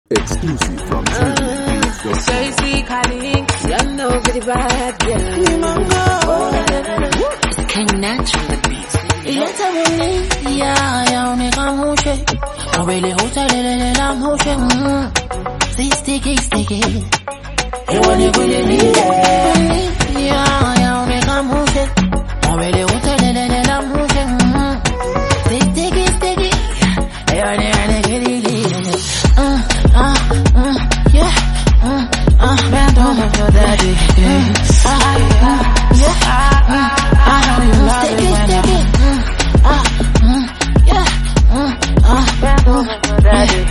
Exclusive from Tracy calling, you know pretty bad, yeah. King Natural the beats. Ileta wole, ya uneka moshe. Mawele hota lele la moshe. Say sticky. Ewane kule ni. Ya uneka moshe. Mawele hota lele la moshe. Say sticky. Ewane kule ni. Man, don't have your daddy. I know you love it when man, don't have your daddy.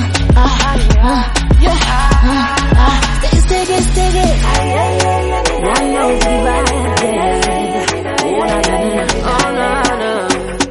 Stick it. I know you like it. Oh, no.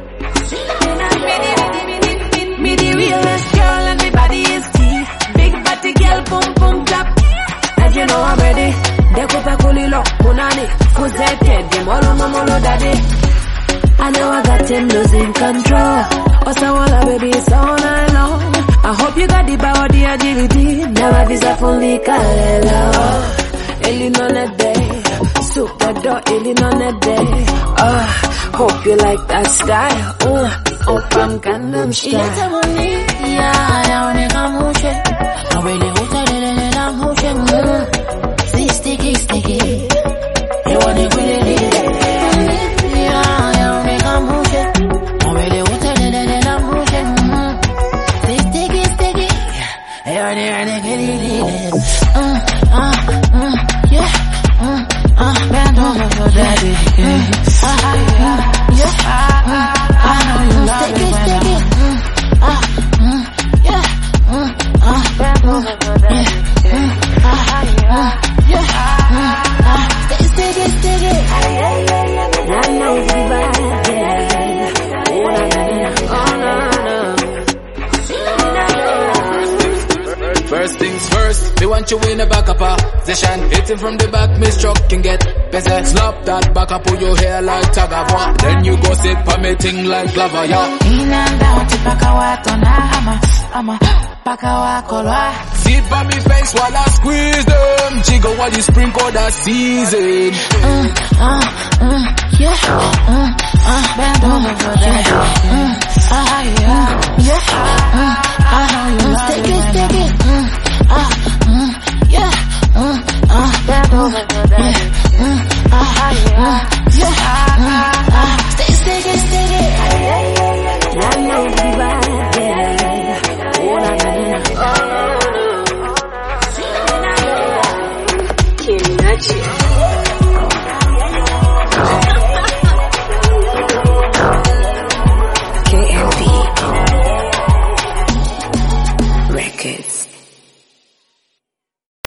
Me the realest girl and my body is tea. Big body girl, boom, clap. You know I'm ready. Dekupa kulilo, munani, kuzete, demolo mamolo daddy. I know I got him losing control. Osawala baby, it's all night long. I hope you got the power, the agility. Never visa fully kalela. Elinone day, super dog, Elinone day. Hope you like that style. Open Gangnam style. Ileta wole, ya uneka moshe. Mawele hota lele la moshe. Say sticky. Ewane kule ni. Ya uneka moshe. Mawele hota lele la moshe. Say sticky. Ewane kule ni. Man, don't have your daddy. I know you love it when man, don't have your daddy. Stick it. I know you like it. Oh, no. First things first, we want you in the back up position. Hitting from the back, me struck can get busy. Slap that back up, pull your hair like Tagawa. Then you go sit for me ting like lava, yeah. In and out, paka wato na ama paka wakolwa. Sit by me face while I squeeze them. Jiggle while you sprinkle that season. Bend over for that. I know you love it when stick it. Bend over for that. Stick it. I know you like it. King Natural.